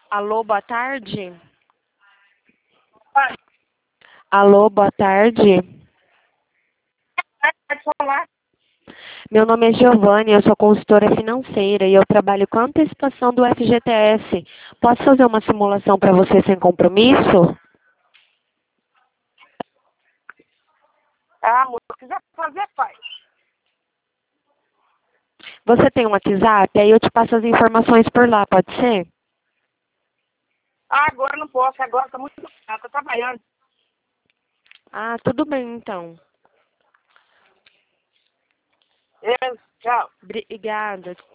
Alô, boa tarde? Pode Alô, boa tarde. falar. Meu nome é Giovanni, eu sou consultora financeira e eu trabalho com a antecipação do FGTS. Posso fazer uma simulação para você sem compromisso? Ah, moço, se quiser fazer, faz. Você tem um WhatsApp? Aí eu te passo as informações por lá, pode ser? Ah, agora não posso, agora tá muito caro, tô trabalhando. Ah, tudo bem então. Tchau. Obrigada.